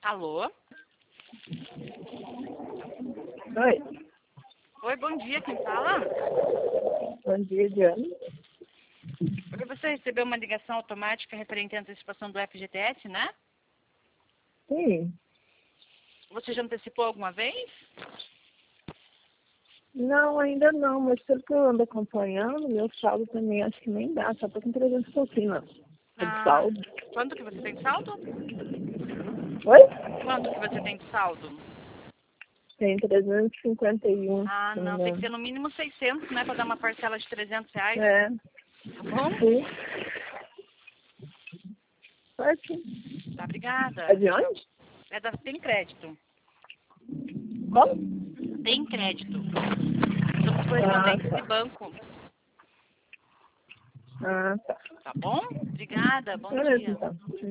Alô? Oi, Oi, bom dia, quem fala? bom dia, Diana. Porque você recebeu uma ligação automática referente à antecipação do FGTS, né? Sim, Você já antecipou alguma vez? não, ainda não, mas pelo que eu ando acompanhando, meu saldo também acho que nem dá, só tô com 300 e pouquinho, não. De saldo. Quanto que você tem de saldo? Oi? Quanto que você tem de saldo? Tem 351. Ah, se não, me tem que engano. ser no mínimo 600, né, para dar uma parcela de R$ 300, É, tá bom? sim. Aqui. Tá, obrigada. É de onde? Tem crédito. Como? Tem crédito. Somos Ah, correspondentes de tá. banco, Ah, tá. tá bom? Obrigada, bom Beleza, dia. então.